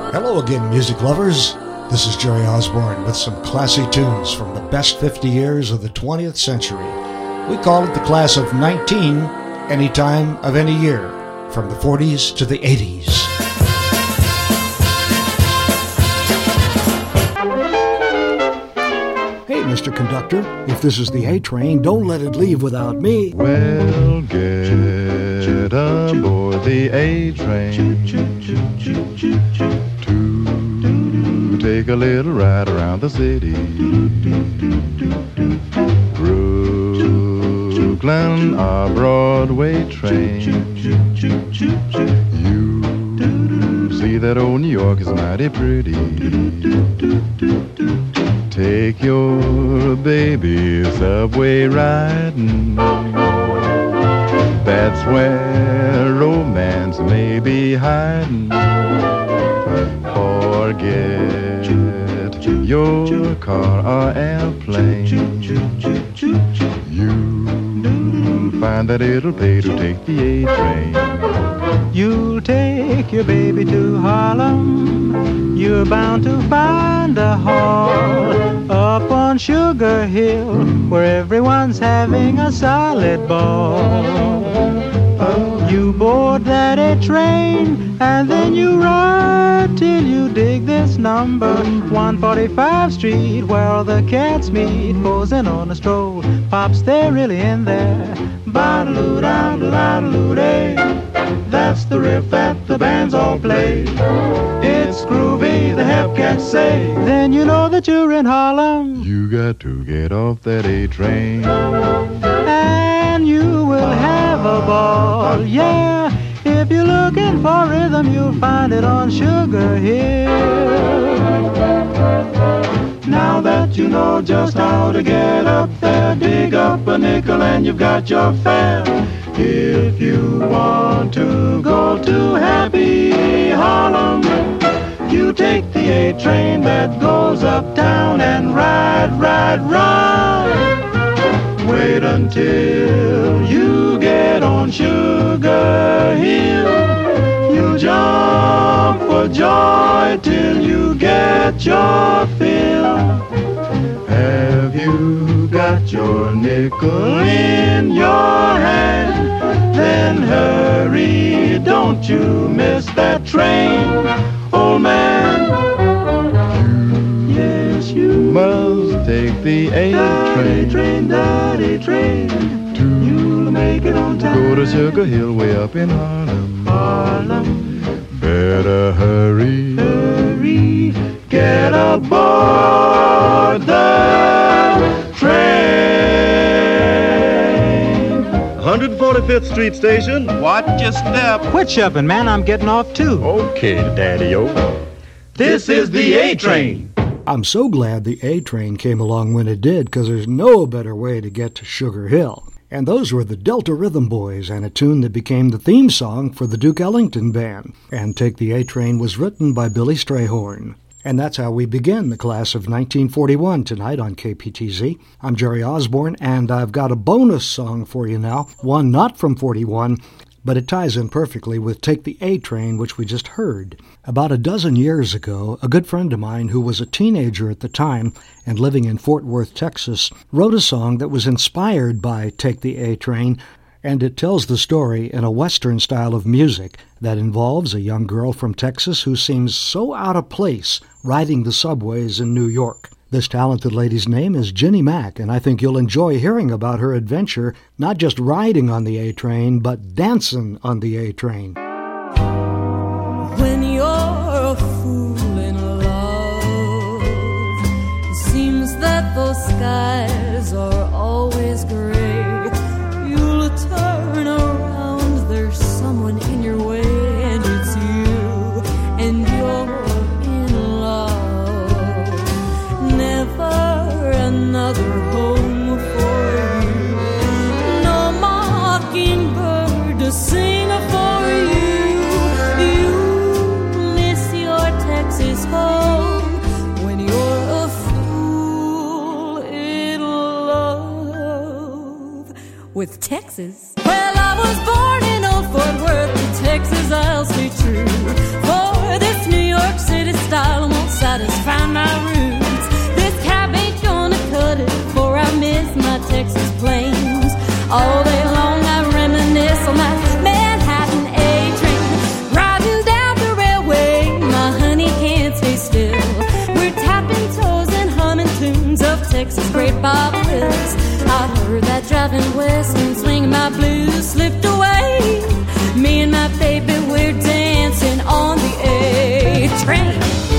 Hello again, music lovers. This is Jerry Osborne with some classy tunes from the best 50 years of the 20th century. We call it the class of 19, any time of any year, from the 40s to the 80s. Hey, Mr. Conductor, if this is the A train, don't let it leave without me. Well, get aboard the A train to take a little ride around the city. Brooklyn, our Broadway train. You see that old New York is mighty pretty. Take your baby subway riding. That's where romance may be hiding. Forget your car or airplane. You'll find that it'll pay to take the A train. You'll take your baby to Harlem. You're bound to find a hall up on Sugar Hill where everyone's having a solid ball. You board that A train and then you ride till you dig this number 145 Street where all the cats meet, posing on a stroll. Pops, they're really in there. Ba-da-loo-da-da-da-loo-day. That's the riff that the bands all play. It's groovy, the hep cats say. Then you know that you're in Harlem. You got to get off that A train. And you will have a ball, yeah. If you're looking for rhythm, you'll find it on Sugar Hill. Now that you know just how to get up there, dig up a nickel and you've got your fare. If you want to go to happy Harlem, you take the A train that goes uptown and ride, ride, ride. Wait until you get on Sugar Hill. You'll jump for joy till you get your fill. Have you got your nickel in your hand? Then hurry, don't you miss that train, old man. Yes, you Must take the A train. Daddy train. You'll make it on time. Go to Sugar Hill way up in Harlem. Harlem. Better hurry. Hurry, get aboard the train. 145th Street Station. Watch your step. Quit shoving, man. I'm getting off too. Okay, Daddy-o. This is the A train. I'm so glad the A train came along when it did, because there's no better way to get to Sugar Hill. And those were the Delta Rhythm Boys, and a tune that became the theme song for the Duke Ellington Band. And Take the A Train was written by Billy Strayhorn. And that's how we begin the class of 1941 tonight on KPTZ. I'm Jerry Osborne, and I've got a bonus song for you now, one not from 41, but it ties in perfectly with Take the A Train, which we just heard. About a dozen years ago, a good friend of mine who was a teenager at the time and living in Fort Worth, Texas, wrote a song that was inspired by Take the A Train, and it tells the story in a Western style of music that involves a young girl from Texas who seems so out of place riding the subways in New York. This talented lady's name is Ginny Mac, and I think you'll enjoy hearing about her adventure, not just riding on the A train, but dancing on the A train. When you're a fool in love, it seems that those skies are always gray. You'll turn around, there's someone in your way, and it's you, and you're in love. Never another home for you, no mockingbird to sing for you. You miss your Texas home when you're a fool in love with Texas. Well, I was born in old Fort Worth, in Texas, I'll stay true. For this New York City Texas great Bob Wills. I heard that driving west and swinging my blues slipped away. Me and my baby, we're dancing on the A train.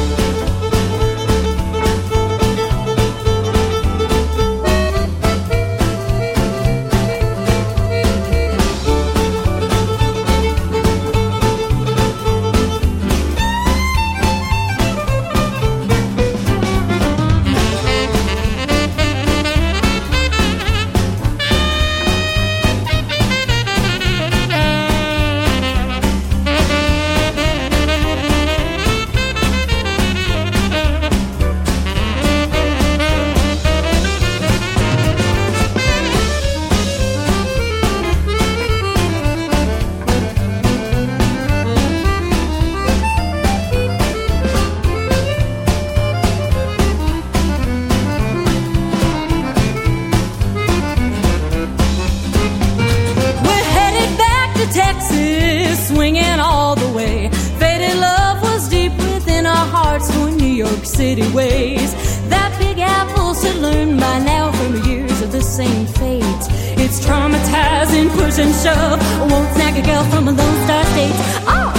City ways. That Big Apple should learn by now from years of the same fate. It's traumatizing, push and shove. Won't snag a girl from a Lone Star State. Oh!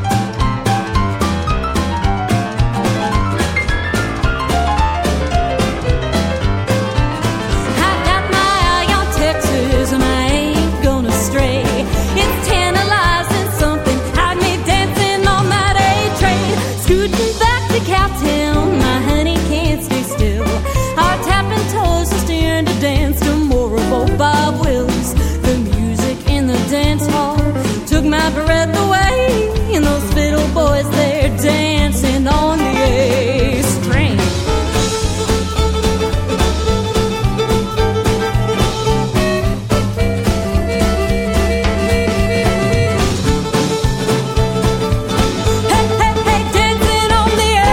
I got my eye on Texas and I ain't gonna stray. It's tantalizing something had me dancing on that A train. Scooting back to Cowtown. Bob Wills, the music in the dance hall took my breath away, and those fiddle boys, they're dancing on the A string. Hey, hey, hey, dancing on the A.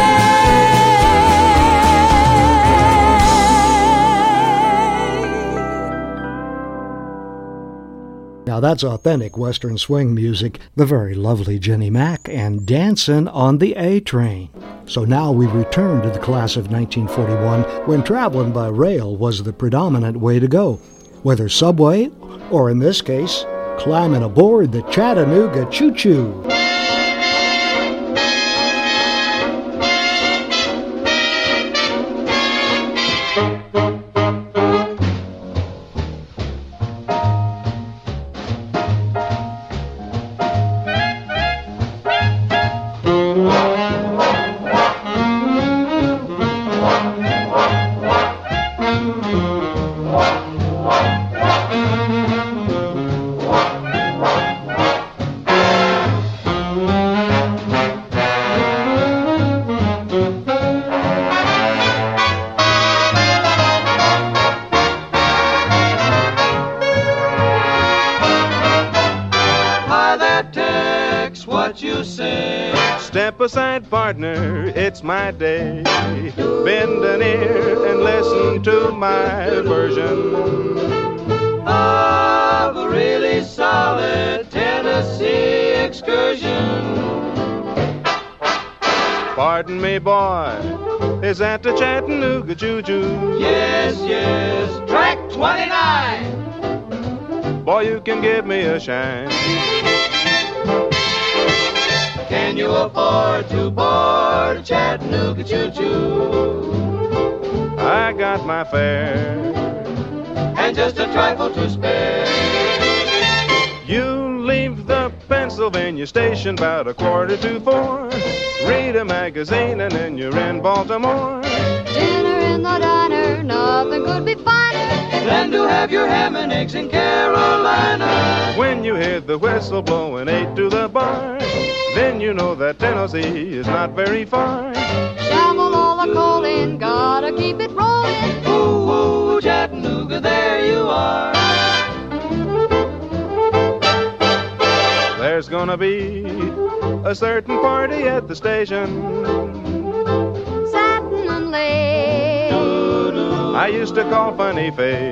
Now that's authentic Western swing music, the very lovely Jenny Mac and Dancin' on the A Train. So now we return to the class of 1941 when traveling by rail was the predominant way to go, whether subway or in this case, climbing aboard the Chattanooga Choo-Choo. Step aside, partner, it's my day. Bend an ear and listen to my version of a really solid Tennessee excursion. Pardon me, boy, is that the Chattanooga Choo-Choo? Yes, yes, track 29. Boy, you can give me a shine. Can you afford to board a Chattanooga Choo-Choo? I got my fare and just a trifle to spare. You leave the Pennsylvania station about 3:45. Read a magazine and then you're in Baltimore. Dinner in the diner, nothing could be finer than to have your ham and eggs in Carolina. When you hear the whistle blowing 8 to the bar, then you know that Tennessee is not very far. Shovel all the coal in, gotta keep it rolling. Ooh, ooh, Chattanooga, there you are. There's gonna be a certain party at the station. Satin and lace, I used to call Funny Face.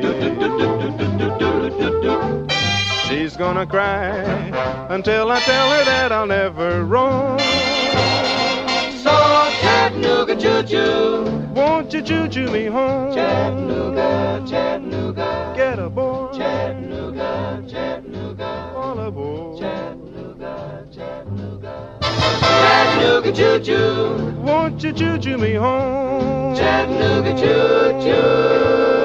She's gonna cry until I tell her that I'll never roam. So Chattanooga Choo choo-choo. Won't you choo-choo me home? Chattanooga, Chattanooga. Get aboard. Chattanooga, Chattanooga. All aboard. Chattanooga, Chattanooga. Chattanooga choo-choo. Won't you choo-choo me home? Chattanooga choo-choo.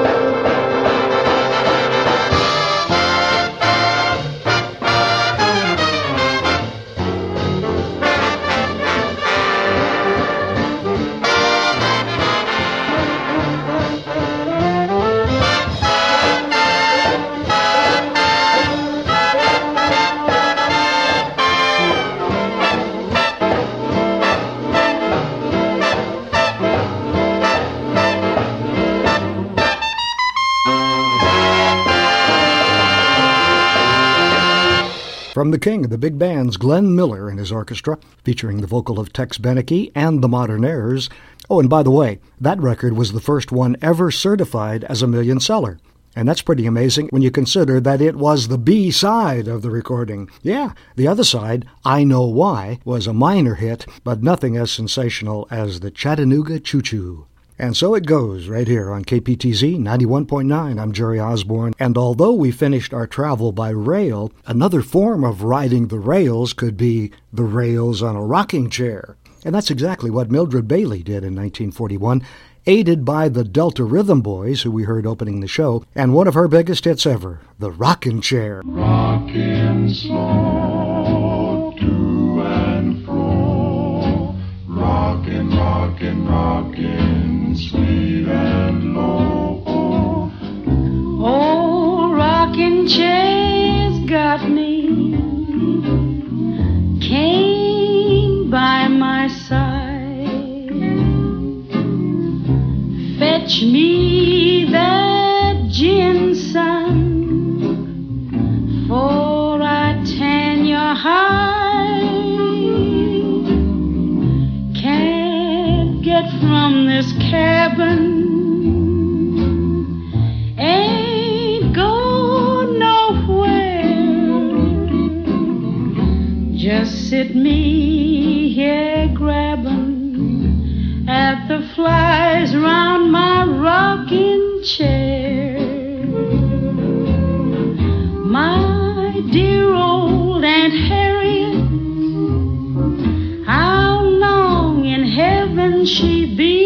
From the king of the big bands, Glenn Miller and his orchestra, featuring the vocal of Tex Beneke and the Modernaires. Oh, and by the way, that record was the first one ever certified as a million seller. And that's pretty amazing when you consider that it was the B-side of the recording. Yeah, the other side, I Know Why, was a minor hit, but nothing as sensational as the Chattanooga Choo-Choo. And so it goes right here on KPTZ 91.9. I'm Jerry Osborne, and although we finished our travel by rail, another form of riding the rails could be the rails on a rocking chair. And that's exactly what Mildred Bailey did in 1941, aided by the Delta Rhythm Boys, who we heard opening the show, and one of her biggest hits ever, the Rockin' Chair. Rockin' slow to and fro, rockin', rockin', rockin', sweet and low. Oh, rocking chair's got me, came by my side, fetch me that ginseng, for I tan your hide. Can't get from this cabin, ain't go nowhere, just sit me here grabbing at the flies round my rocking chair. My dear old Aunt Harriet, how long in heaven she be?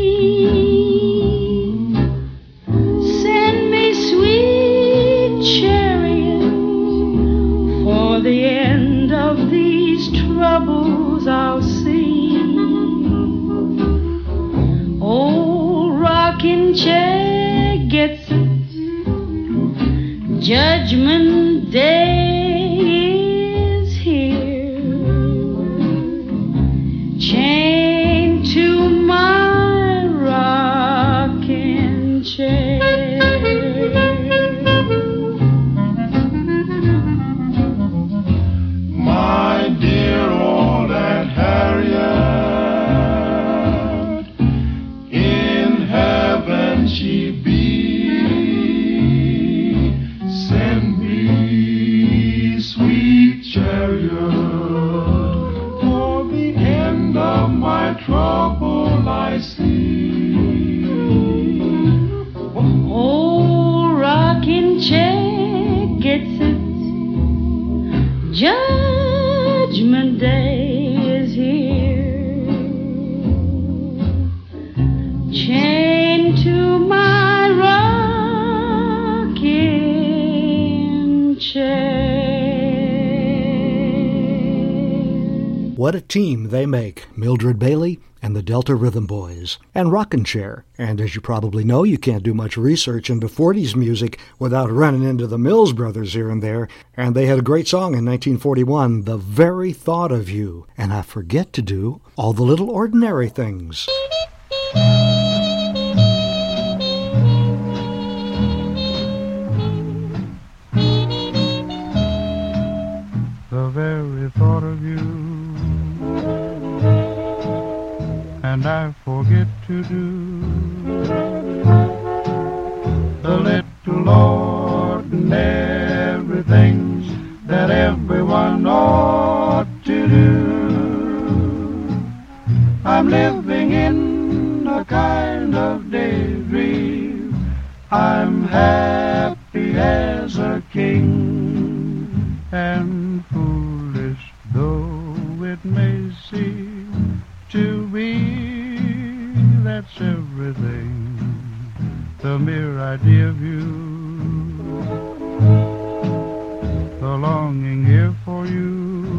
Send me sweet chariot, for the end of these troubles I'll see. Old rocking chair gets it, Judgment Day is here. Chained to my rocking chair. My dear old Aunt Harriet, in heaven she be. Send me sweet chariot, for the end of my trouble I see. Old rocking chair gets it, Judgment Day is here. Chained to my rocking chair. What a team they make, Mildred Bailey and the Delta Rhythm Boys, and Rockin' Chair. And as you probably know, you can't do much research into 40s music without running into the Mills Brothers here and there, and they had a great song in 1941, The Very Thought of You, and I Forget to Do All the Little Ordinary Things. The very thought of you, and I forget to do the little ordinary things that everyone ought to do. I'm living in a kind of daydream. I'm happy as a king, and foolish though it may seem to be, that's everything, the mere idea of you, the longing here for you.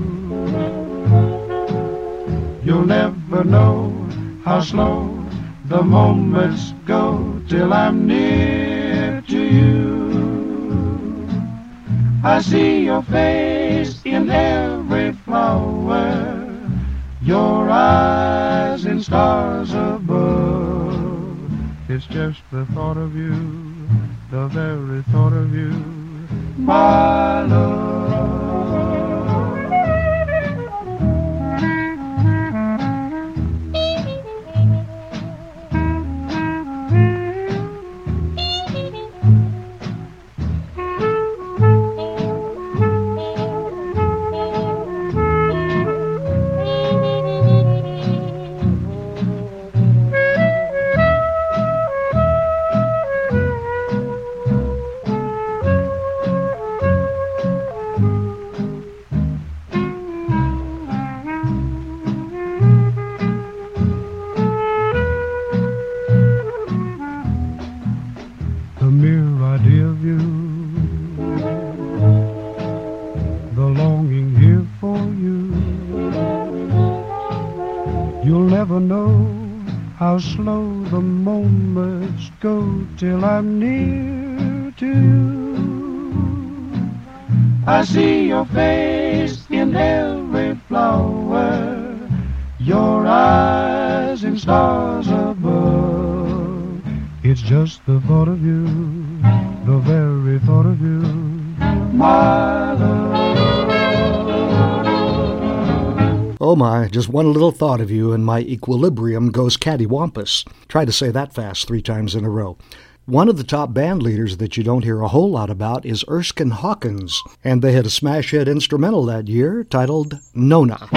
You'll never know how slow the moments go till I'm near to you. I see your face in every flower, your eyes in stars above. It's just the thought of you, the very thought of you, my love. Slow the moments go till I'm near to you. I see your face in every flower, your eyes in stars above. It's just the thought of you, the very thought of you, my love. Oh my, just one little thought of you and my equilibrium goes cattywampus. Try to say that fast 3 times in a row. One of the top band leaders that you don't hear a whole lot about is Erskine Hawkins, and they had a smash hit instrumental that year titled Nona.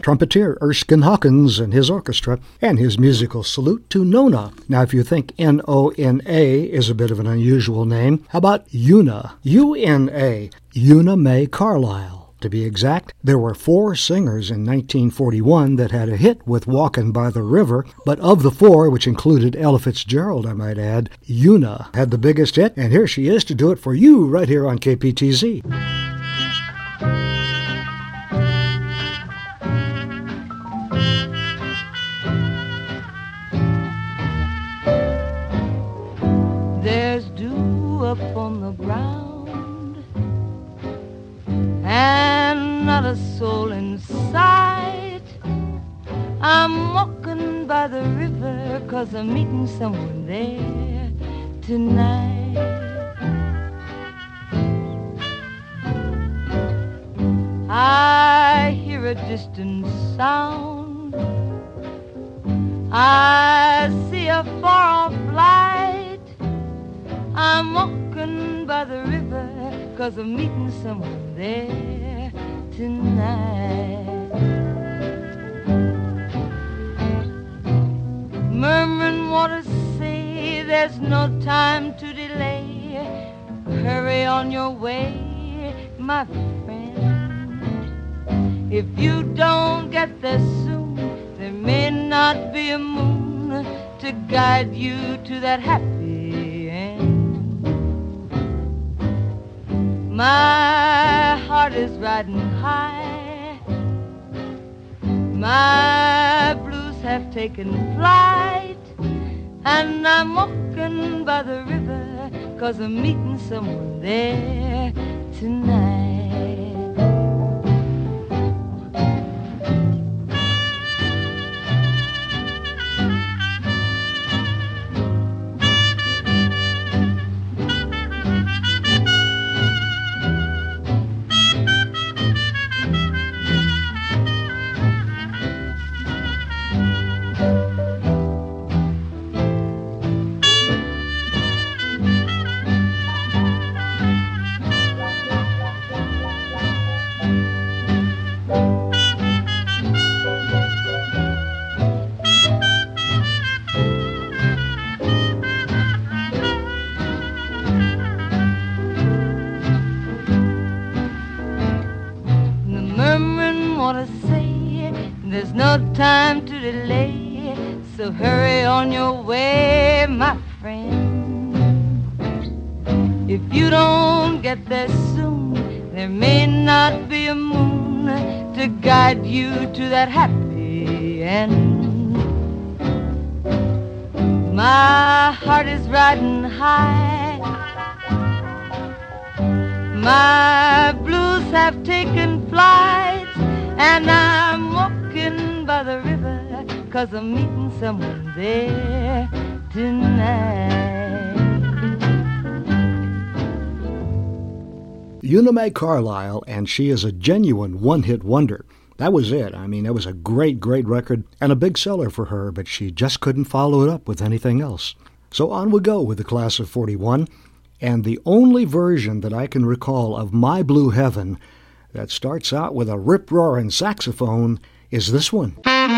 trumpeter Erskine Hawkins and his orchestra, and his musical salute to Nona. Now, if you think N-O-N-A is a bit of an unusual name, how about Una? U-N-A, Una Mae Carlisle. To be exact, there were 4 singers in 1941 that had a hit with Walkin' by the River, but of the 4, which included Ella Fitzgerald, I might add, Una had the biggest hit, and here she is to do it for you right here on KPTZ. There's dew up on the ground and not a soul in sight. I'm walking by the river 'cause I'm meeting someone there tonight. I hear a distant sound, I see a far-off light. I'm walking by the river 'cause I'm meeting someone there tonight. Murmuring waters say there's no time to delay. Hurry on your way, my friend. If you don't get there soon, there may not be a moon to guide you to that happy end. My heart is riding high, my blues have taken flight, and I'm walking by the river 'cause I'm meeting someone there tonight. Time to delay, so hurry on your way, my friend. If you don't get there soon, there may not be a moon to guide you to that happy end. My heart is riding high, my blues have taken flight, and I'm walking by the river 'cause I'm meeting someone there tonight. Una Mae Carlisle, and she is a genuine one-hit wonder. That was it. I mean, it was a great, great record and a big seller for her, but she just couldn't follow it up with anything else. So on we go with the class of 41, and the only version that I can recall of My Blue Heaven that starts out with a rip-roaring saxophone is this one.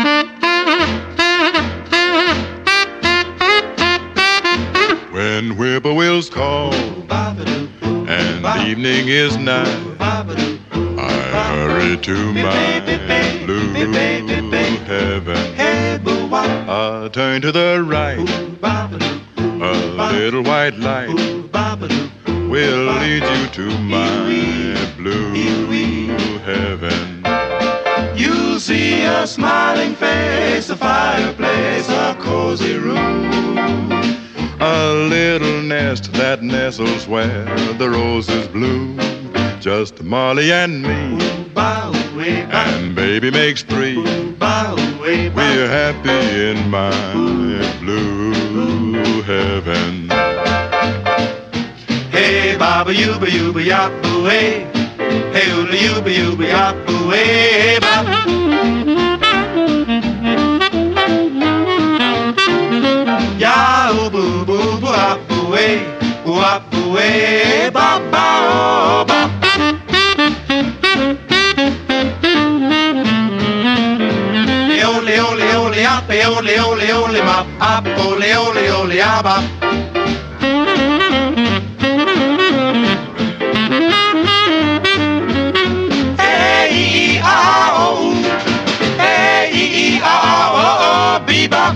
When whippoorwills call and the evening is nigh, I hurry to my blue heaven. I turn to the right, a little white light will lead you to my blue heaven. You'll see a smiling face, a fireplace, a cozy room, a little nest that nestles where the roses bloom. Just Molly and me, and baby makes 3. We're happy in my blue heaven. Hey, baba yuba yuba yapu hey, hey ula yuba yuba yapu hey, baba. Ya boo boo boo apu hey, baba oh baba. bop, op, ole, ole, ole, ah, bop. Hey-ee-ah-oh, hey-ee-ah-oh, bebop.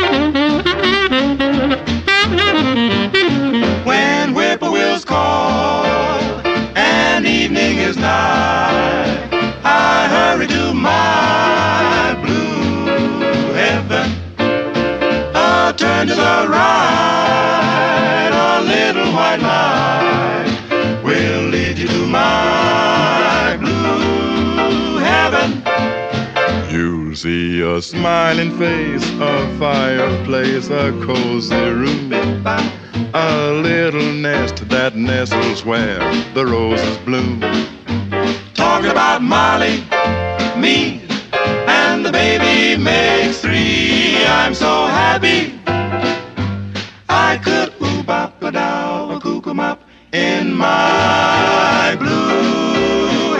When whippoorwills call and evening is nigh, I hurry to my blue heaven. Turn to the right, a little white light will lead you to my blue heaven. You'll see a smiling face, a fireplace, a cozy room, a little nest that nestles where the roses bloom. Talking about Molly, me, and the baby makes three. I'm so happy I could oop-bop-a-dow, a kook-em-up in my blue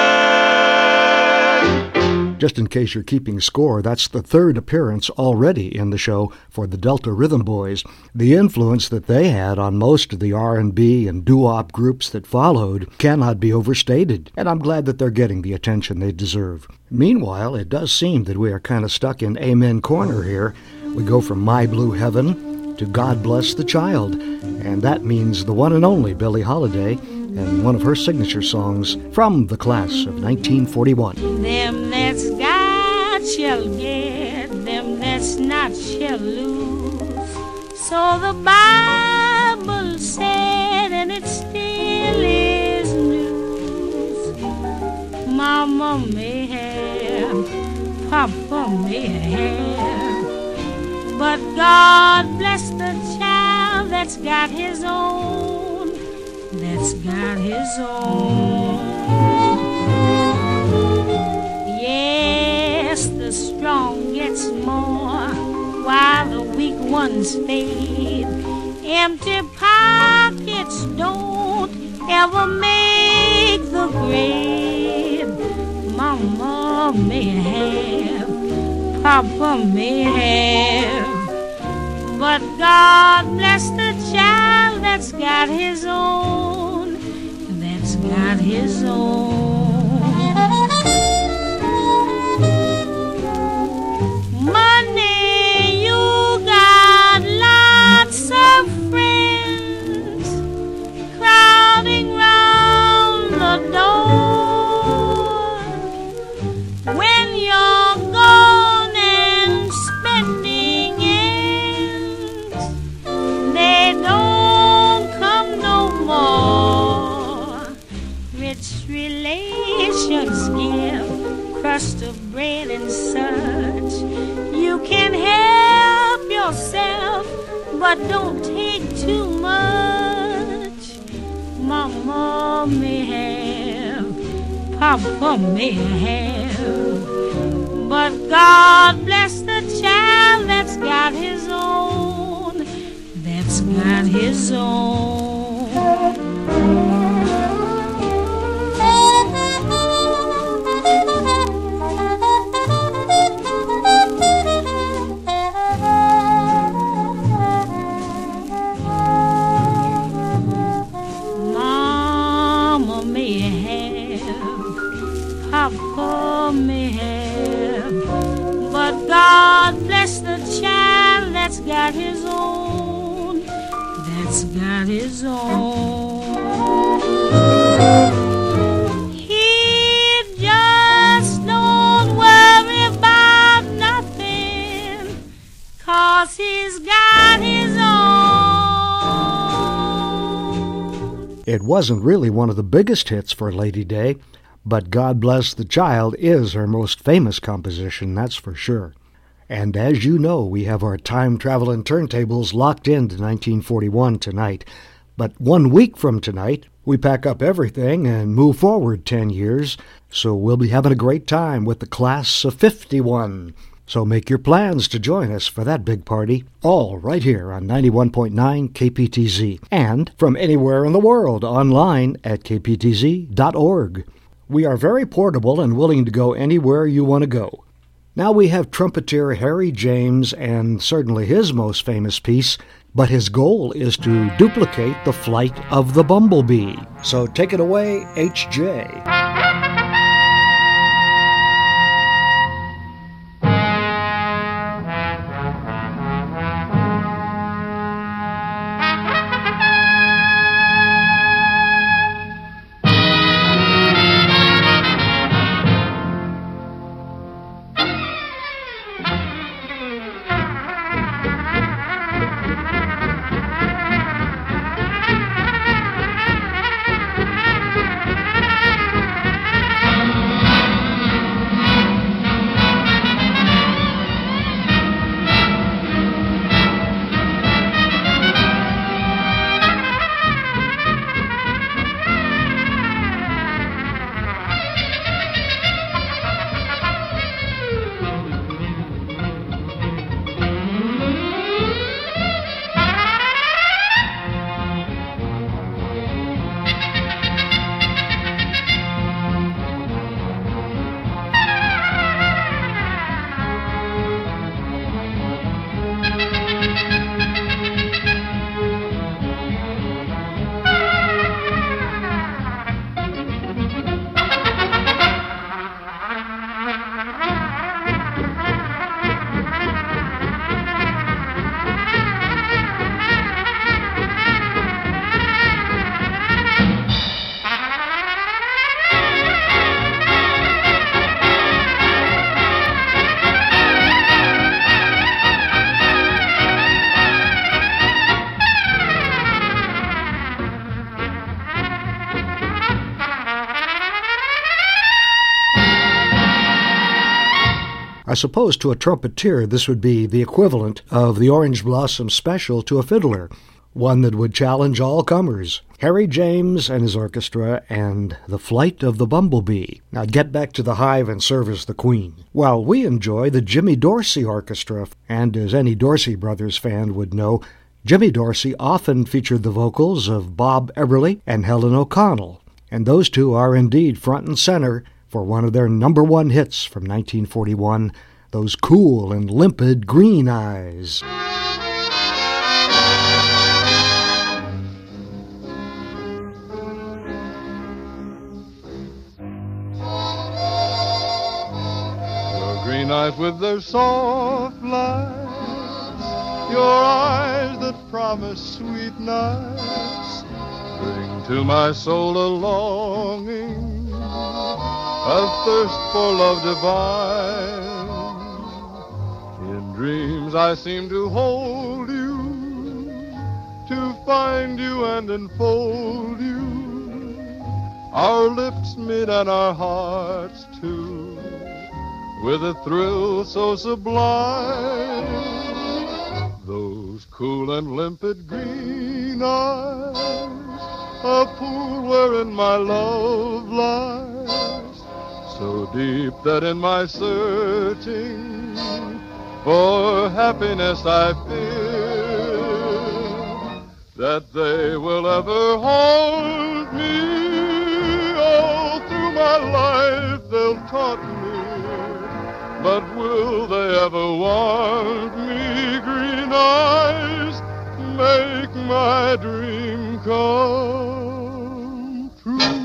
heaven. Just in case you're keeping score, that's the third appearance already in the show for the Delta Rhythm Boys. The influence that they had on most of the R&B and doo-wop groups that followed cannot be overstated, and I'm glad that they're getting the attention they deserve. Meanwhile, it does seem that we are kind of stuck in Amen Corner here. We go from My Blue Heaven to God Bless the Child, and that means the one and only Billie Holiday and one of her signature songs from the class of 1941. Them that's got shall get, them that's not shall lose. So the Bible said, and it still is news. Mama may have, Papa may have, but God bless the child that's got his own, that's got his own. Yes, the strong gets more while the weak ones fade. Empty pockets don't ever make the grade. Mama may have, Papa may have, but God bless the child that's got his own, that's got his own. Money, you got lots of friends crowding round the door. When you're gone and spending ends, they don't come no more. Rich relations give crust of bread and such. You can help yourself, but don't take too much. Mama may have, Papa may have, but God bless the child that's got his own, that's got his own. Mama may have, Papa may have, but God bless the child that's got his own, that's got his own. He just don't worry about nothing, 'cause he's got his own. It wasn't really one of the biggest hits for Lady Day, but God Bless the Child is her most famous composition, that's for sure. And as you know, we have our time-traveling turntables locked into 1941 tonight. But 1 week from tonight, we pack up everything and move forward 10 years, so we'll be having a great time with the class of 51. So make your plans to join us for that big party, all right here on 91.9 KPTZ, and from anywhere in the world online at kptz.org. We are very portable and willing to go anywhere you want to go. Now we have trumpeter Harry James and certainly his most famous piece, but his goal is to duplicate the flight of the bumblebee. So take it away, H.J. I suppose to a trumpeter this would be the equivalent of the Orange Blossom Special to a fiddler, one that would challenge all comers. Harry James and his orchestra and The Flight of the Bumblebee. Now get back to the hive and service the Queen. Well, we enjoy the Jimmy Dorsey Orchestra, and as any Dorsey Brothers fan would know, Jimmy Dorsey often featured the vocals of Bob Eberly and Helen O'Connell, and those two are indeed front and center for one of their number one hits from 1941, those cool and limpid green eyes. Your green eyes with their soft lights, your eyes that promise sweet nights, bring to my soul a longing, a thirst for love divine. In dreams I seem to hold you, to find you and enfold you, our lips meet and our hearts too, with a thrill so sublime. Those cool and limpid green eyes, a pool wherein my love lies, so deep that in my searching for happiness I fear that they will ever hold me. All through my life they'll taunt me, but will they ever want me? Green eyes make my dream come true.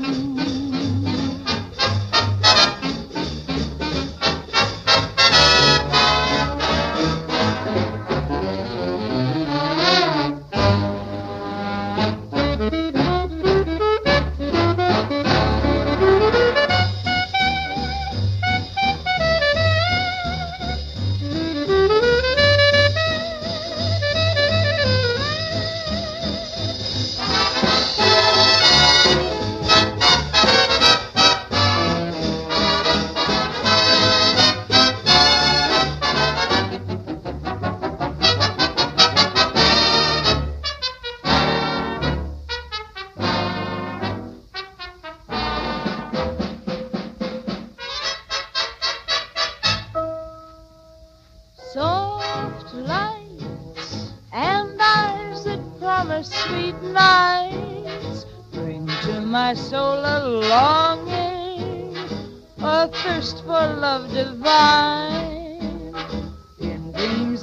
Soft lights and eyes that promise sweet nights bring to my soul a longing, a thirst for love divine.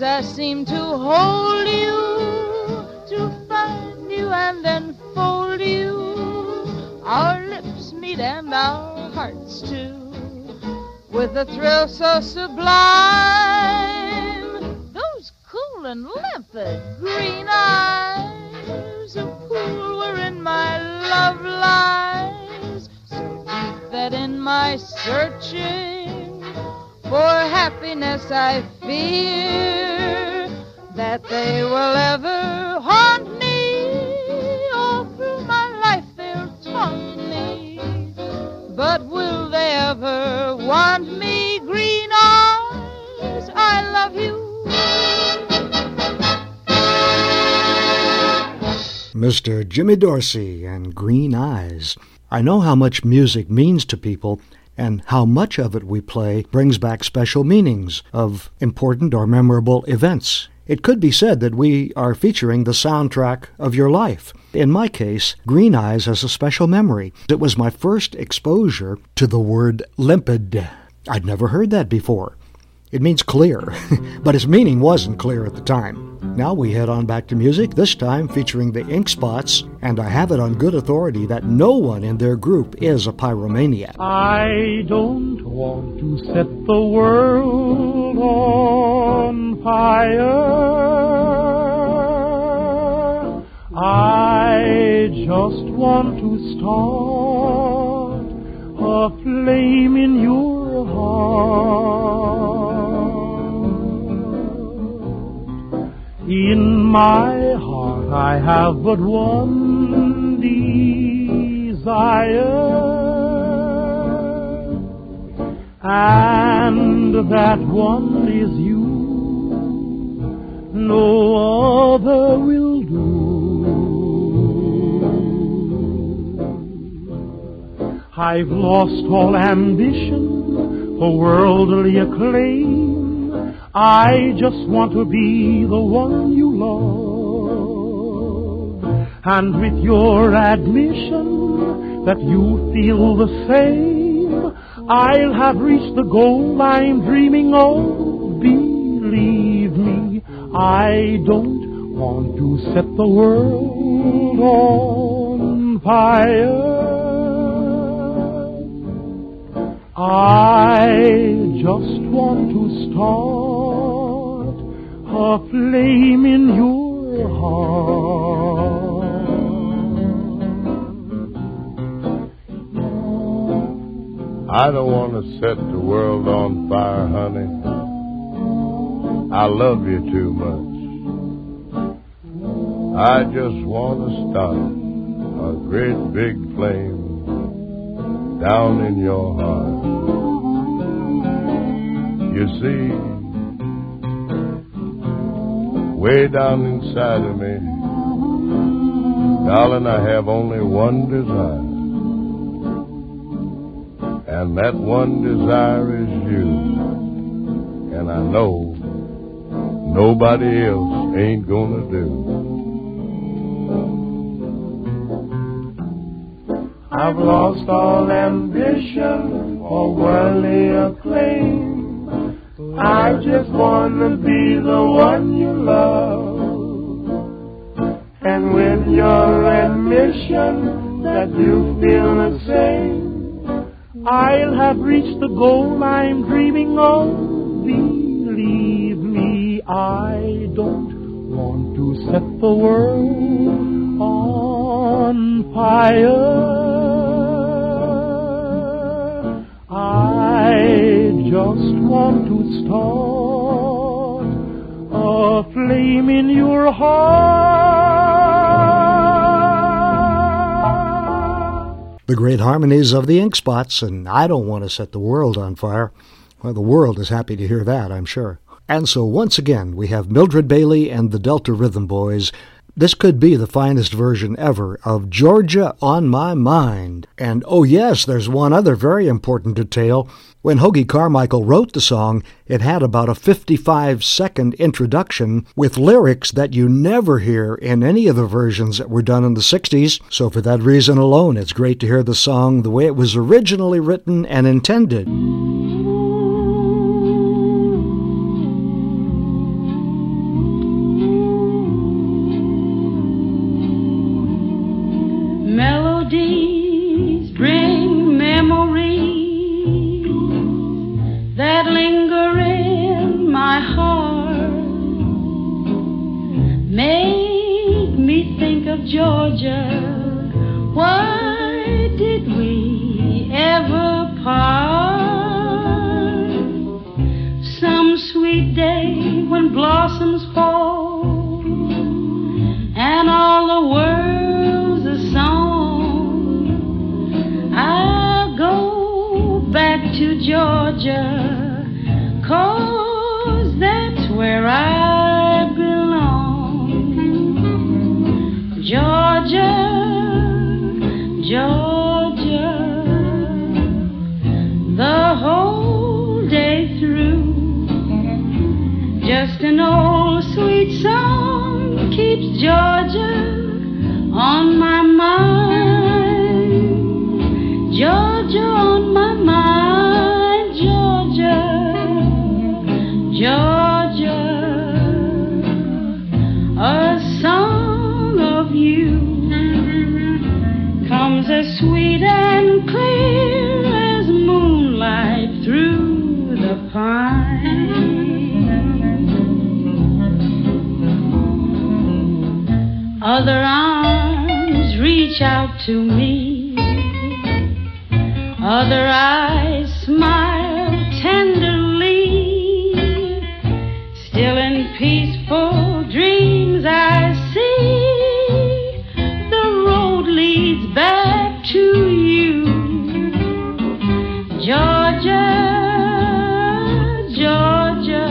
as I seem to hold you, to find you and then fold you. Our lips meet and our hearts too, with a thrill so sublime. Those cool and limpid green eyes, a pool wherein my love lies, so deep that in my searching for happiness I fear that they will ever haunt me. All through my life they'll taunt me, but will they ever want me? Green eyes, I love you. Mr. Jimmy Dorsey and Green Eyes. I know how much music means to people, and how much of it we play brings back special meanings of important or memorable events. It could be said that we are featuring the soundtrack of your life. In my case, Green Eyes has a special memory. It was my first exposure to the word limpid. I'd never heard that before. It means clear, but its meaning wasn't clear at the time. Now we head on back to music, this time featuring the Ink Spots, and I have it on good authority that no one in their group is a pyromaniac. I don't want to set the world on fire. I just want to start a flame in your heart. In my heart I have but one desire, and that one is you. No other will do. I've lost all ambition for worldly acclaim. I just want to be the one you love. And with your admission that you feel the same, I'll have reached the goal I'm dreaming of. Believe me, I don't want to set the world on fire. I just want to start a flame in your heart. I don't want to set the world on fire, honey. I love you too much. I just want to start a great big flame down in your heart. You see, way down inside of me, darling, I have only one desire, and that one desire is you. And I know nobody else ain't gonna do. I've lost all ambition for worldly acclaim. I just want to be the one you love. And with your admission that you feel the same, I'll have reached the goal I'm dreaming of. Believe me, I don't want to set the world on fire. I just want to start a flame in your heart. The great harmonies of the Ink Spots, and I don't want to set the world on fire. Well, the world is happy to hear that, I'm sure. And so once again, we have Mildred Bailey and the Delta Rhythm Boys. This could be the finest version ever of Georgia on My Mind. And oh yes, there's one other very important detail. When Hoagy Carmichael wrote the song, it had about a 55-second introduction with lyrics that you never hear in any of the versions that were done in the 60s. So for that reason alone, it's great to hear the song the way it was originally written and intended. blossoms fall and all the world's a song, I'll go back to Georgia, 'cause that's where I belong. Georgia, Georgia, the whole day through, just an old sweet song keeps Georgia on my mind. Georgia on my mind, Georgia, Georgia, a song of you comes as sweet and clear as moonlight through the pine. Other arms reach out to me, other eyes smile tenderly, still in peaceful dreams I see the road leads back to you. Georgia, Georgia,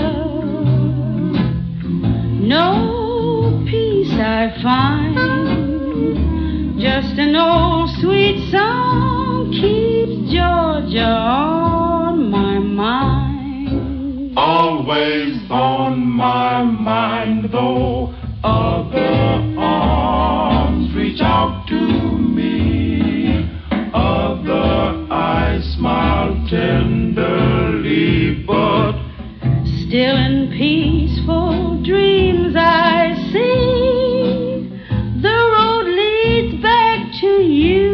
no peace I find, just an old sweet song keeps Georgia on my mind. Always on my mind, though other arms reach out to me, other eyes smile tenderly, but still in peaceful dreams I see the road leads back to you.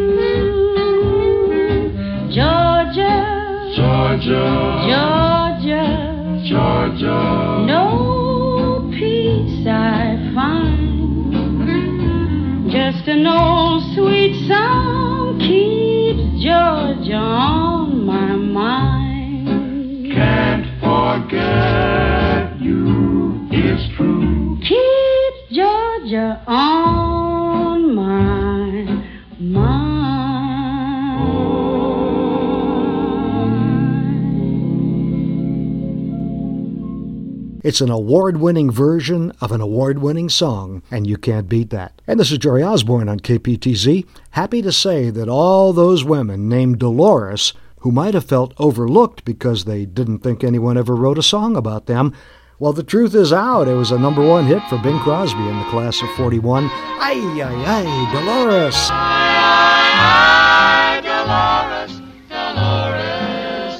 Georgia, Georgia, Georgia, Georgia, no peace I find, just an old sweet song keeps Georgia on my mind. Can't forget you, it's true. Keep Georgia on my mind. It's an award-winning version of an award-winning song, and you can't beat that. And this is Jerry Osborne on KPTZ. Happy to say that all those women named Dolores, who might have felt overlooked because they didn't think anyone ever wrote a song about them, well, the truth is out. It was a #1 hit for Bing Crosby in the class of 41. Ay, ay, ay, Dolores. Ay, Dolores, Dolores,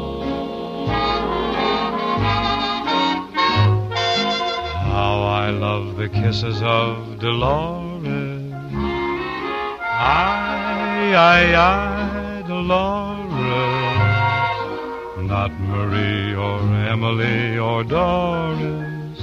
How I love the kisses of Dolores. Ay, ay, ay, Dolores. Not Marie or Emily or Doris,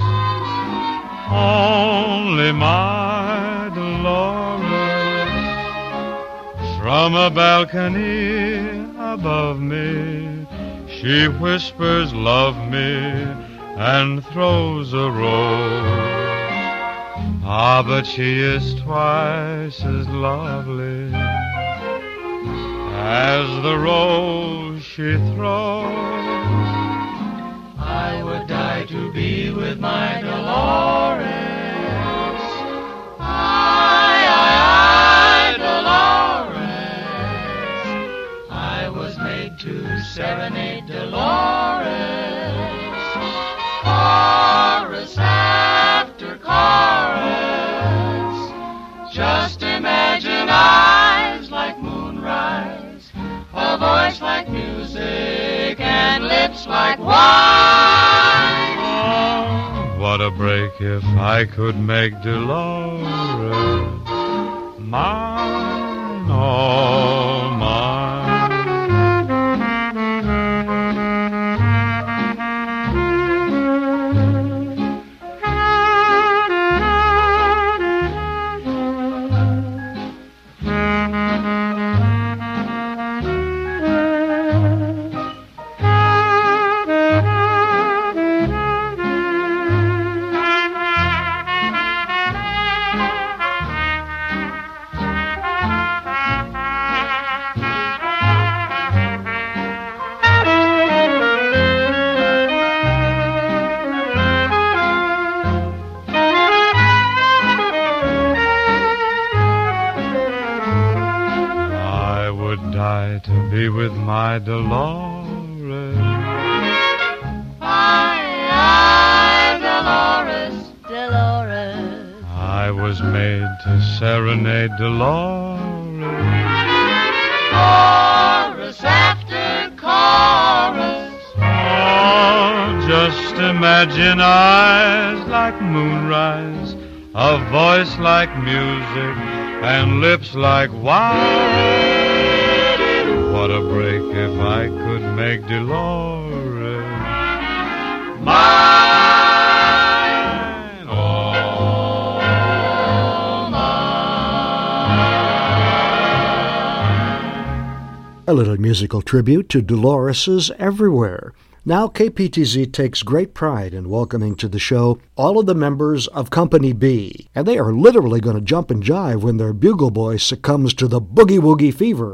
only my Dolores. From a balcony above me, she whispers, love me, and throws a rose. Ah, but she is twice as lovely as the rose she throws. I would die to be with my Dolores. Ay, ay, ay, Dolores. I was made to serenade Dolores. Chorus after chorus. Just imagine eyes like moonrise, a voice like music, and lips like wine. Oh, what a break if I could make Dolores mine, all mine. my Dolores. Ay, Dolores, Dolores. I was made to serenade Dolores. Chorus after chorus. Oh, just imagine eyes like moonrise, a voice like music, and lips like wine. What a break if I could make Dolores mine. A little musical tribute to Dolores's Everywhere. Now, KPTZ takes great pride in welcoming to the show all of the members of Company B, and they are literally going to jump and jive when their bugle boy succumbs to the boogie-woogie fever.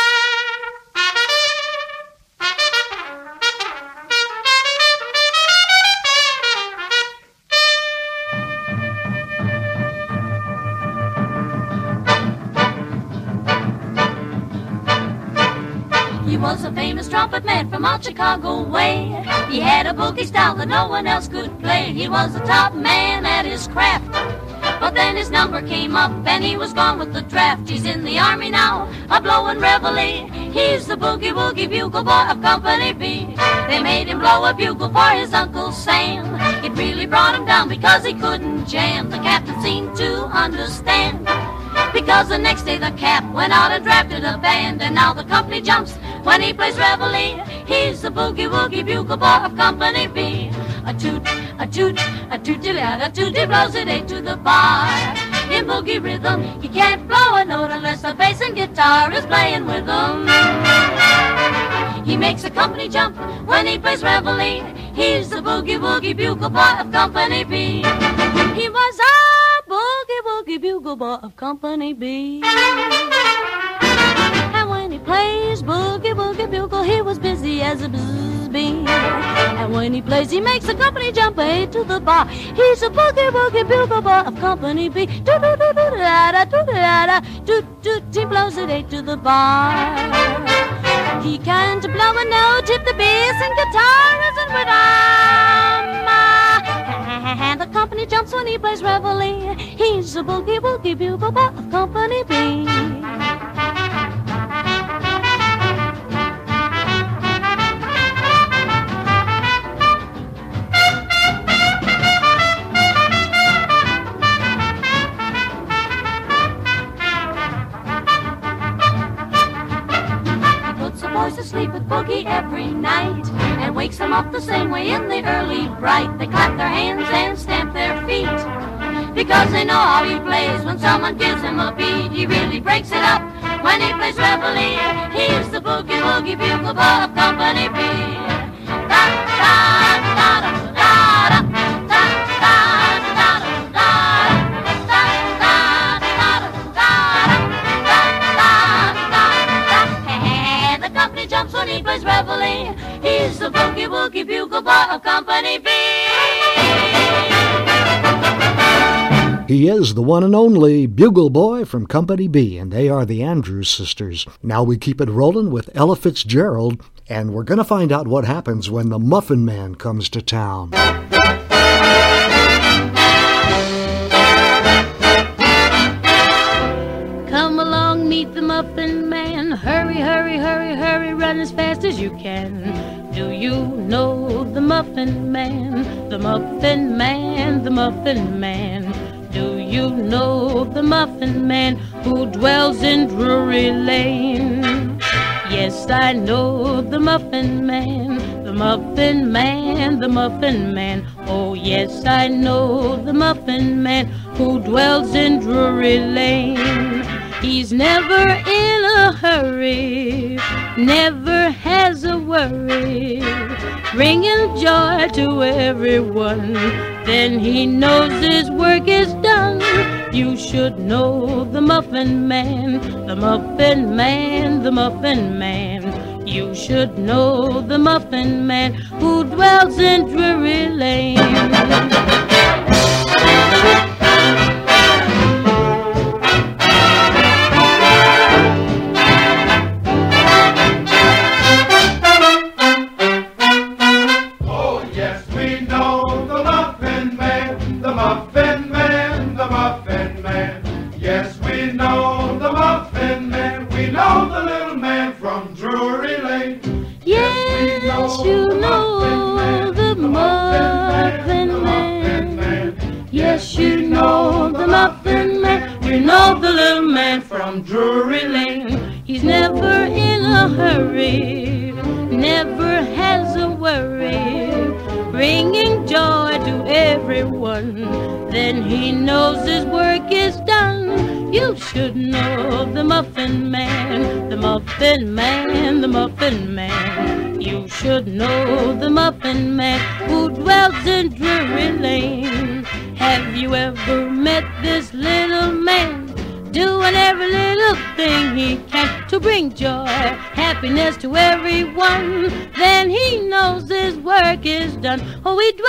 He was a famous trumpet man from out Chicago way. He had a boogie style that no one else could play. He was a top man at his craft. But then his number came up and he was gone with the draft. He's in the army now, a blowin' reveille. He's the boogie-woogie bugle boy of Company B. They made him blow a bugle for his Uncle Sam. It really brought him down because he couldn't jam. The captain seemed to understand, because the next day the cap went out and drafted a band. And now the company jumps when he plays reveille. He's the boogie-woogie bugle boy of Company B. A toot, a toot, a toot-a-toot, a toot, he blows it eight to the bar. In boogie rhythm, he can't blow a note unless the bass and guitar is playing with him. He makes a company jump when he plays reveille. He's the boogie-woogie bugle boy of Company B. He was a boogie-woogie bugle boy of Company B. And when he plays boogie-woogie bugle, he was busy as a bzz bee. And when he plays, he makes the company jump eight to the bar. He's a boogie-woogie bugle boy of Company B. Do-do-do-do-da-da, do-da-da, do-do, he blows it eight to the bar. He can't blow a note if the bass and guitar isn't with him. And the company jumps when he plays reveille. He's a boogie-woogie bugle boy of Company B. To sleep with boogie every night and wakes them up the same way in the early bright. They clap their hands and stamp their feet because they know how he plays. When someone gives him a beat, he really breaks it up when he plays reveille. He's the boogie-woogie bugle boy of Company B. Da-da-da-da-da-da-da. Jumps when he plays reveille. He's the boogie-woogie bugle boy of Company B. He is the one and only bugle boy from Company B, and they are the Andrews Sisters. Now we keep it rolling with Ella Fitzgerald, and we're going to find out what happens when the Muffin Man comes to town. Come along, meet the Muffin Man. Hurry, hurry, hurry, hurry, run as fast as you can. Do you know the Muffin Man? The Muffin Man, the Muffin Man. Do you know the Muffin Man who dwells in Drury Lane? Yes, I know the Muffin Man, the Muffin Man, the Muffin Man. Oh, yes, I know the Muffin Man who dwells in Drury Lane. He's never in a hurry, never has a worry, bringing joy to everyone. Then he knows his work is done. You should know the Muffin Man, the Muffin Man, the Muffin Man. You should know the Muffin Man who dwells in Drury Lane. Drury Lane. Yes, you know the Muffin Man. Yes, you know the Muffin Man. You know the little man from Drury Lane. He's never in a hurry, never has a worry, bringing joy to everyone. Then he knows his work is done. You should know the Muffin Man, the Muffin Man, the Muffin Man. You should know the Muffin Man who dwells in Drury Lane. Have you ever met this little man? Doing every little thing he can to bring joy, happiness to everyone. Then he knows his work is done. Oh, he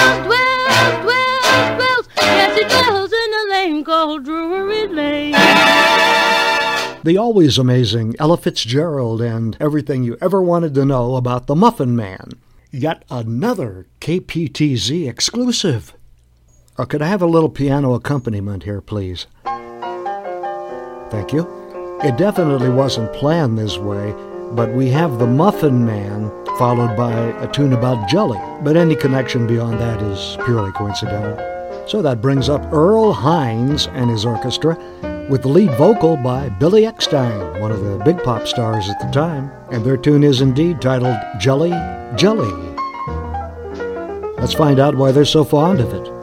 dwells, yes, he dwells in a lane called Drury Lane. The always amazing Ella Fitzgerald and everything you ever wanted to know about the Muffin Man. Yet another KPTZ exclusive. Or could I have a little piano accompaniment here, please? Thank you. It definitely wasn't planned this way, but we have the Muffin Man followed by a tune about jelly. But any connection beyond that is purely coincidental. So that brings up Earl Hines and his orchestra with the lead vocal by Billy Eckstine, one of the big pop stars at the time. And their tune is indeed titled Jelly, Jelly. Let's find out why they're so fond of it.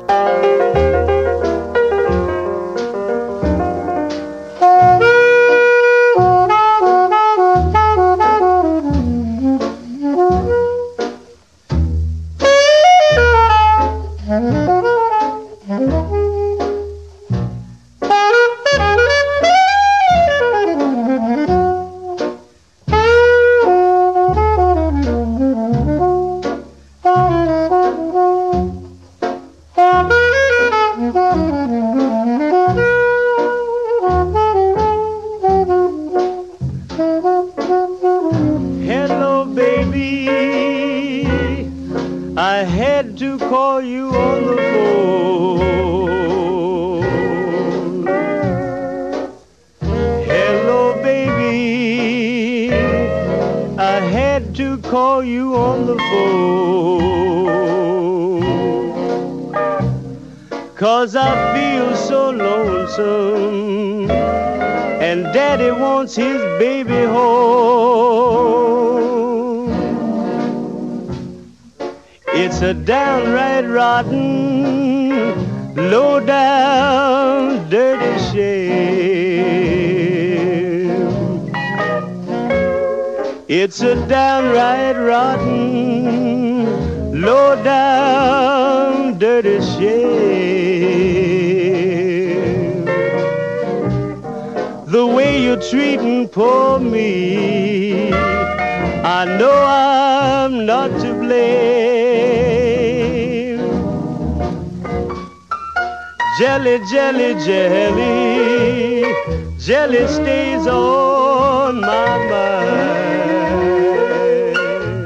His baby home. It's a downright rotten, low down, dirty shame. It's a downright rotten, low down, dirty shame. The way you're treating poor me, I know I'm not to blame. Jelly, jelly, jelly, jelly stays on my mind.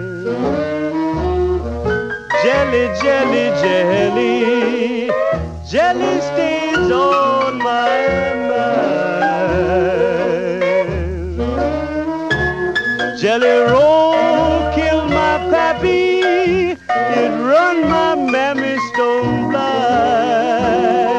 Jelly, jelly, jelly, jelly stays on my mind. Jelly roll killed my pappy, it run my mammy stone blind.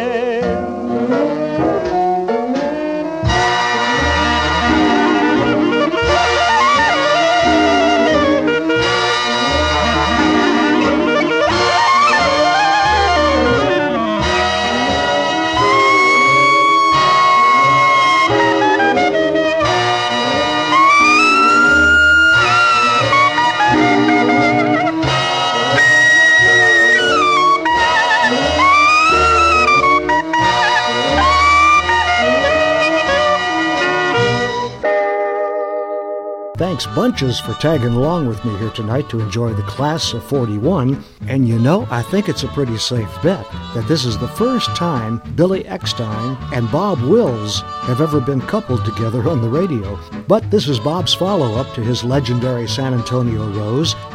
Thanks bunches for tagging along with me here tonight to enjoy the Class of 41. And you know, I think it's a pretty safe bet that this is the first time Billy Eckstine and Bob Wills have ever been coupled together on the radio. But this is Bob's follow-up to his legendary San Antonio Rose,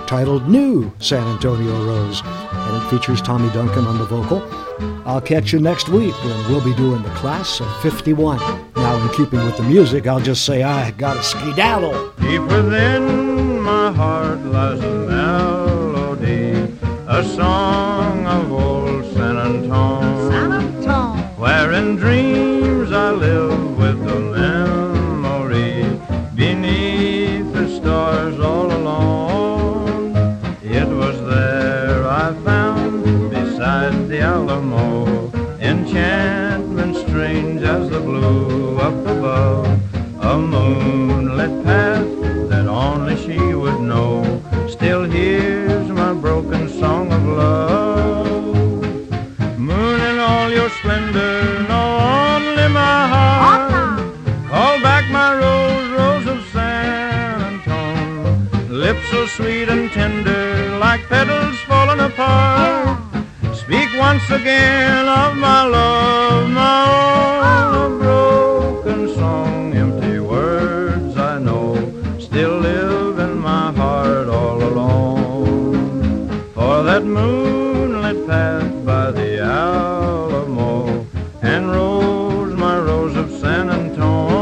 titled New San Antonio Rose, and it features Tommy Duncan on the vocal. I'll catch you next week when we'll be doing the class of 51. Now, in keeping with the music, I'll just say I got a skedaddle. Deep within my heart lies a melody, a song of old San Antone. San Antone. Where in dreams I live with the memory, beneath the stars all alone. It was there I found, beside the Alamo, enchantment strange as the blue up above, a moonlit path that only she would know. Still hears my broken song of love. Moon in all your splendor, know only my heart. Call back my rose, rose of San Antone. Lips so sweet and tender, like petals falling apart. Speak once again of my love, my own. A broken song, empty words I know, still live in my heart all alone. For that moonlit path by the Alamo, and rose, my rose of San Antone.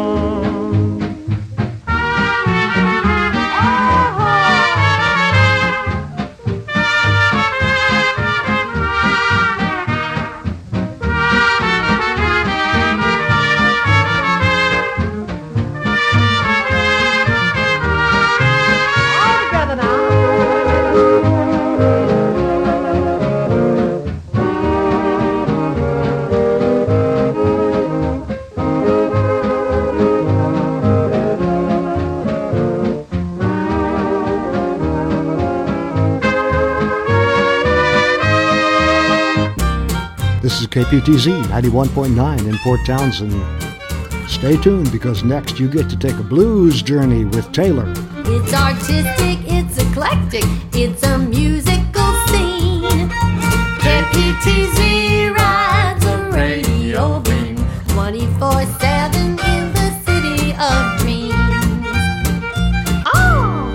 This is KPTZ 91.9 in Port Townsend. Stay tuned because next you get to take a blues journey with Taylor. It's artistic, it's eclectic, it's a musical scene. KPTZ rides a radio beam 24/7 in the city of dreams. Oh!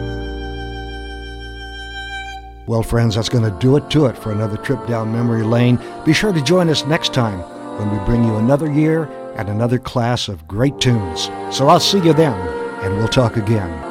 Well, friends, that's going to do it for another trip down memory lane. Be sure to join us next time when we bring you another year and another class of great tunes. So I'll see you then, and we'll talk again.